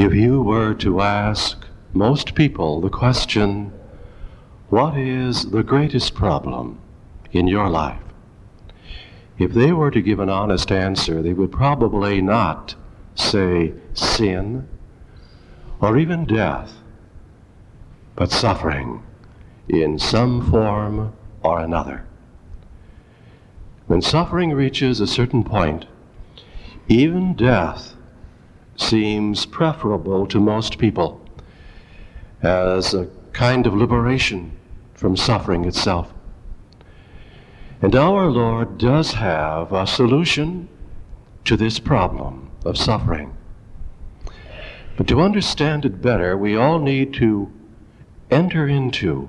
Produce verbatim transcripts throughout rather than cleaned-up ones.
If you were to ask most people the question, what is the greatest problem in your life? If they were to give an honest answer, they would probably not say sin or even death, but suffering in some form or another. When suffering reaches a certain point, even death seems preferable to most people as a kind of liberation from suffering itself. And our Lord does have a solution to this problem of suffering. But to understand it better, we all need to enter into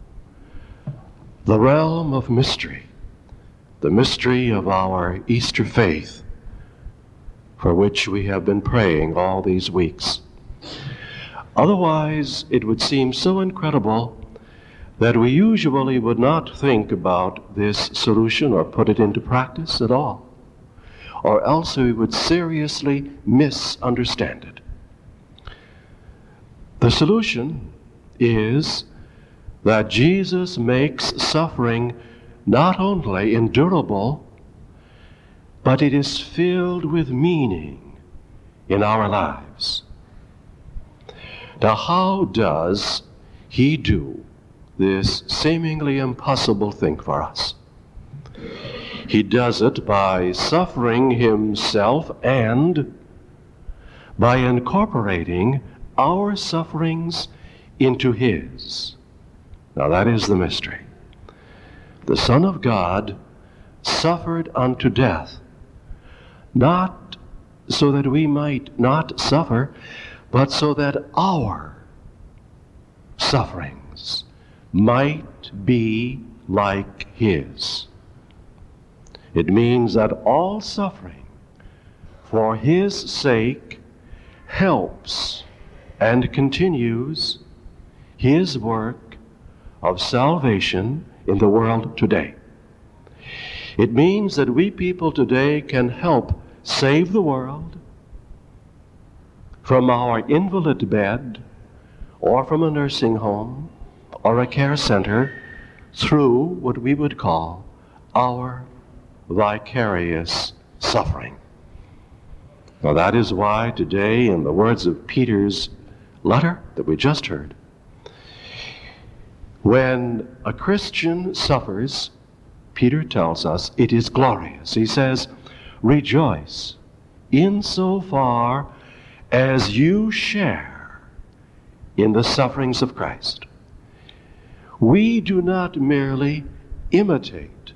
the realm of mystery, the mystery of our Easter faith, for which we have been praying all these weeks. Otherwise, it would seem so incredible that we usually would not think about this solution or put it into practice at all, or else we would seriously misunderstand it. The solution is that Jesus makes suffering not only endurable, but it is filled with meaning in our lives. Now, how does he do this seemingly impossible thing for us? He does it by suffering himself and by incorporating our sufferings into his. Now, that is the mystery. The Son of God suffered unto death, not so that we might not suffer, but so that our sufferings might be like his. It means that all suffering for his sake helps and continues his work of salvation in the world today. It means that we people today can help save the world from our invalid bed or from a nursing home or a care center through what we would call our vicarious suffering. Now, that is why today, in the words of Peter's letter that we just heard, when a Christian suffers, Peter tells us it is glorious. He says, rejoice insofar as you share in the sufferings of Christ. We do not merely imitate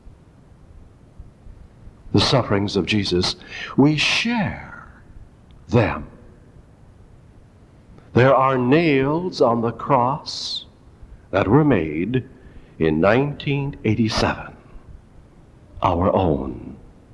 the sufferings of Jesus, we share them. There are nails on the cross that were made in nineteen eighty-seven, our own.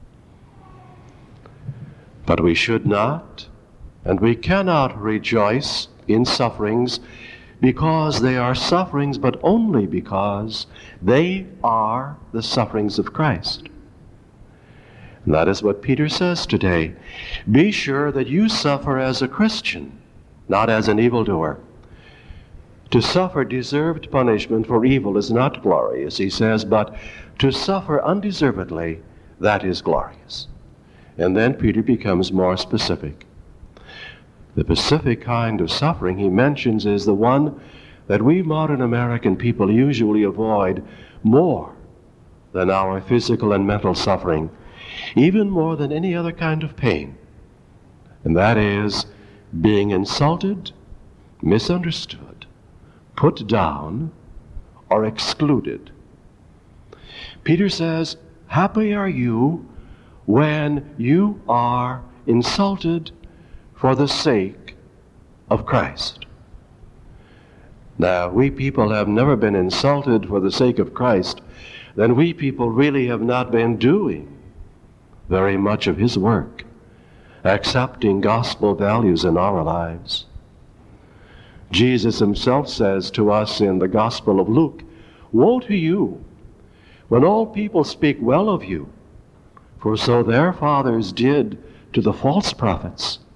But we should not, and we cannot rejoice in sufferings because they are sufferings, but only because they are the sufferings of Christ. And that is what Peter says today. Be sure that you suffer as a Christian, not as an evildoer. To suffer deserved punishment for evil is not glorious, he says, but to suffer undeservedly, that is glorious. And then Peter becomes more specific. The specific kind of suffering he mentions is the one that we modern American people usually avoid more than our physical and mental suffering, even more than any other kind of pain. And that is being insulted, misunderstood, put down, or excluded. Peter says, happy are you when you are insulted for the sake of Christ. Now, we people have never been insulted for the sake of Christ, then we people really have not been doing very much of his work, accepting gospel values in our lives. Jesus himself says to us in the Gospel of Luke, woe to you when all people speak well of you, for so their fathers did to the false prophets.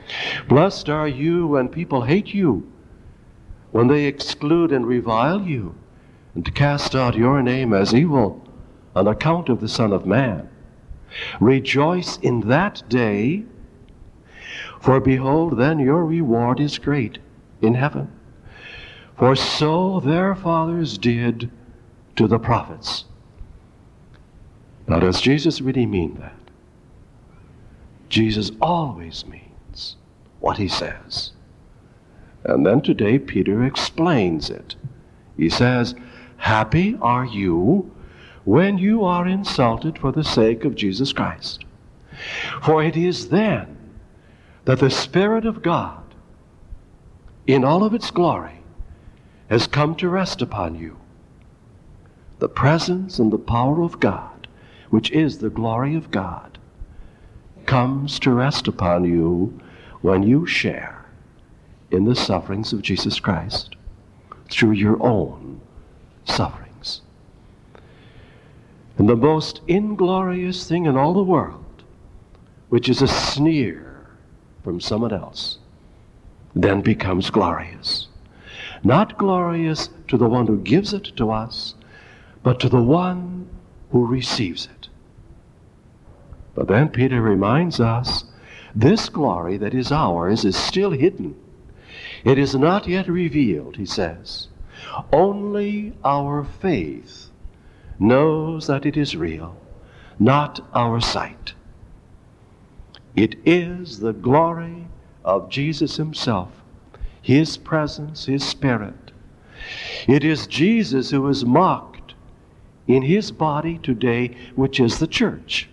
Blessed are you when people hate you, when they exclude and revile you, and cast out your name as evil on account of the Son of Man. Rejoice in that day, for behold, then your reward is great in heaven. For so their fathers did to the prophets. Now, does Jesus really mean that? Jesus always means what he says. And then today Peter explains it. He says, happy are you when you are insulted for the sake of Jesus Christ. For it is then that the Spirit of God, in all of its glory, has come to rest upon you. The presence and the power of God, which is the glory of God, comes to rest upon you when you share in the sufferings of Jesus Christ through your own sufferings. And the most inglorious thing in all the world, which is a sneer from someone else, then becomes glorious. Not glorious to the one who gives it to us, but to the one who receives it. But then Peter reminds us, this glory that is ours is still hidden. It is not yet revealed, he says. Only our faith knows that it is real, not our sight. It is the glory of Jesus himself, his presence, his Spirit. It is Jesus who is mocked in his body today, which is the church,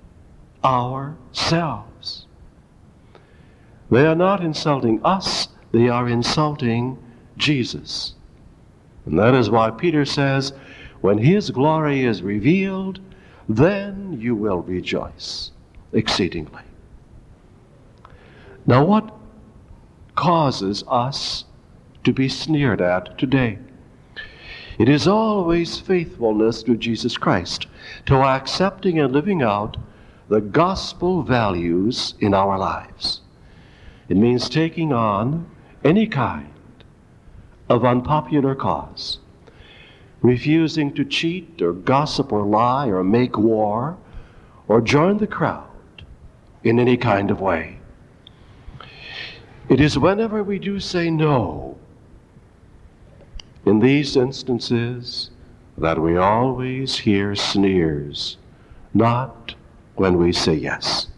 ourselves. They are not insulting us, they are insulting Jesus. And that is why Peter says, when his glory is revealed, then you will rejoice exceedingly. Now, what causes us to be sneered at today? It is always faithfulness to Jesus Christ, to accepting and living out the gospel values in our lives. It means taking on any kind of unpopular cause, refusing to cheat or gossip or lie or make war or join the crowd in any kind of way. It is whenever we do say no, in these instances, that we always hear sneers, not when we say yes.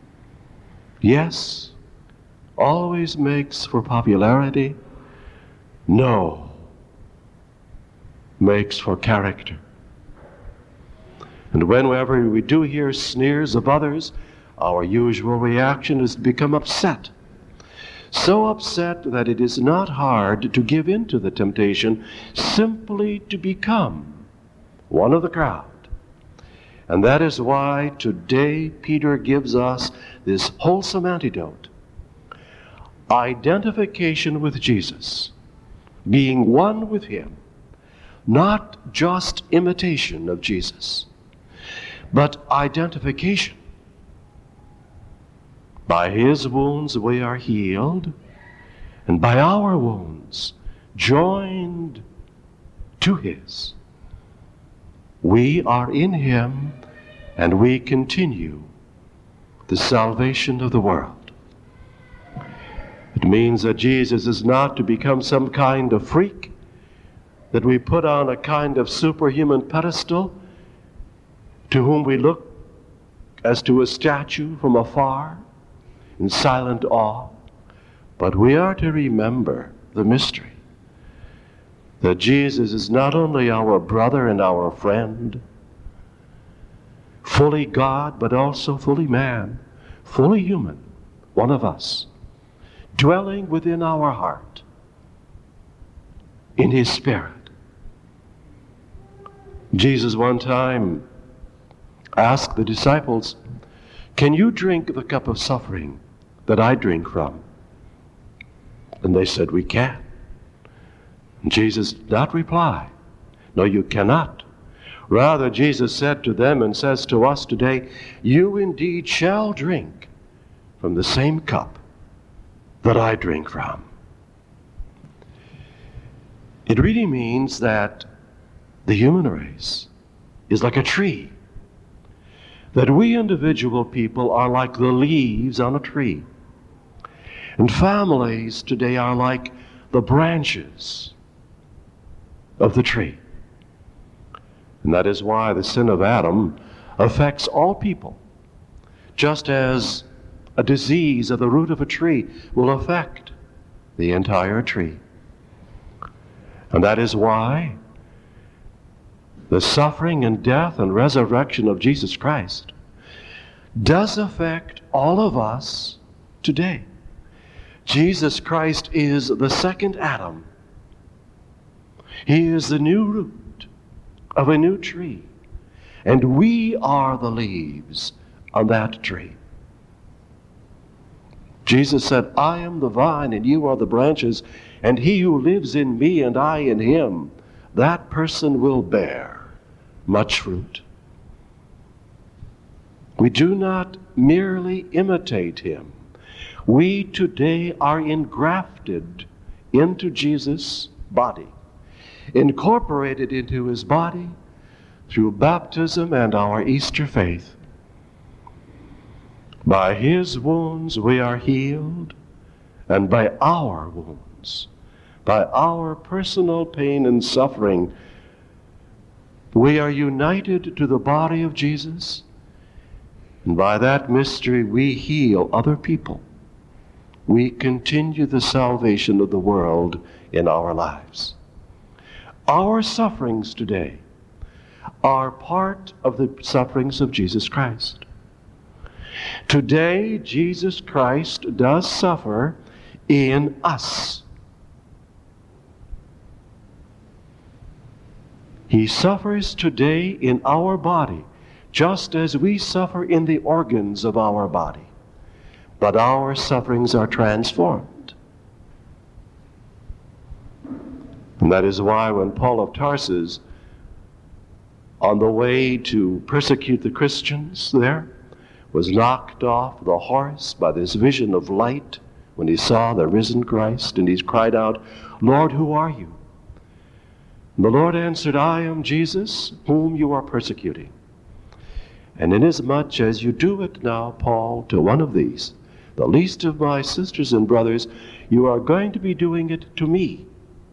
Yes always makes for popularity. No makes for character. And whenever we do hear sneers of others, our usual reaction is to become upset. So upset that it is not hard to give in to the temptation simply to become one of the crowd. And that is why today Peter gives us this wholesome antidote. Identification with Jesus, being one with him, not just imitation of Jesus, but identification. By his wounds we are healed, and by our wounds joined to his. We are in him, and we continue the salvation of the world. It means that Jesus is not to become some kind of freak that we put on a kind of superhuman pedestal, to whom we look as to a statue from afar in silent awe. But we are to remember the mystery, that Jesus is not only our brother and our friend, fully God, but also fully man, fully human, one of us, dwelling within our heart in his Spirit. Jesus one time asked the disciples, "Can you drink the cup of suffering that I drink from?" And they said, "We can." And Jesus did not reply, "No, you cannot." Rather, Jesus said to them and says to us today, "You indeed shall drink from the same cup that I drink from. It really means that the human race is like a tree, that we individual people are like the leaves on a tree, and families today are like the branches of the tree. And that is why the sin of Adam affects all people, just as a disease of the root of a tree will affect the entire tree. And that is why the suffering and death and resurrection of Jesus Christ does affect all of us today. Jesus Christ is the second Adam. He is the new root of a new tree, and we are the leaves on that tree. Jesus said, I am the vine and you are the branches, and he who lives in me and I in him, that person will bear much fruit. We do not merely imitate him. We today are engrafted into Jesus' body, incorporated into his body through baptism and our Easter faith. By his wounds we are healed, and by our wounds, by our personal pain and suffering, we are united to the body of Jesus, and by that mystery we heal other people. We continue the salvation of the world in our lives. Our sufferings today are part of the sufferings of Jesus Christ. Today, Jesus Christ does suffer in us. He suffers today in our body, just as we suffer in the organs of our body. But our sufferings are transformed. And that is why when Paul of Tarsus, on the way to persecute the Christians there, was knocked off the horse by this vision of light when he saw the risen Christ, and he cried out, Lord, who are you? And the Lord answered, I am Jesus, whom you are persecuting. And inasmuch as you do it now, Paul, to one of these, the least of my sisters and brothers, you are going to be doing it to me.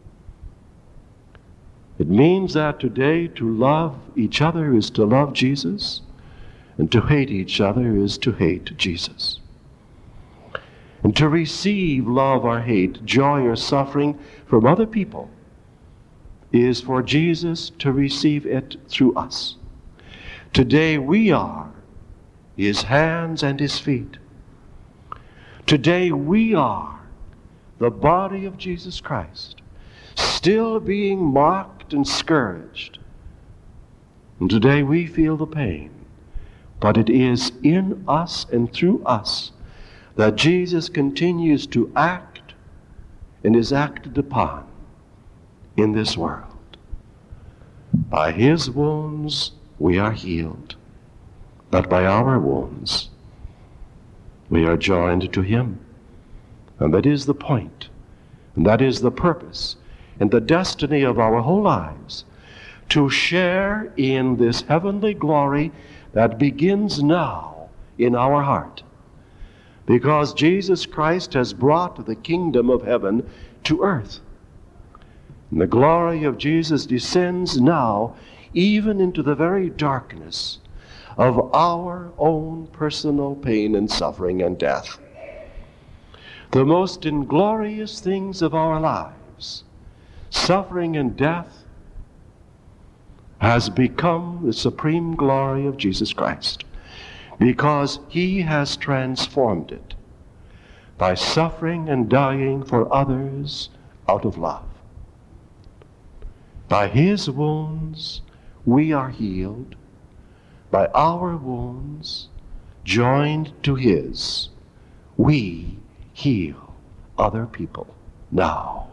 It means that today to love each other is to love Jesus, and to hate each other is to hate Jesus. And to receive love or hate, joy or suffering from other people is for Jesus to receive it through us. Today we are his hands and his feet. Today we are the body of Jesus Christ, still being mocked and scourged. And today we feel the pain. But it is in us and through us that Jesus continues to act and is acted upon in this world. By his wounds we are healed, but by our wounds we are joined to him. And that is the point, and that is the purpose and the destiny of our whole lives, to share in this heavenly glory that begins now in our heart, because Jesus Christ has brought the kingdom of heaven to earth. And the glory of Jesus descends now even into the very darkness of our own personal pain and suffering and death. The most inglorious things of our lives, suffering and death, has become the supreme glory of Jesus Christ, because he has transformed it by suffering and dying for others out of love. By his wounds we are healed, by our wounds joined to his, we heal other people now.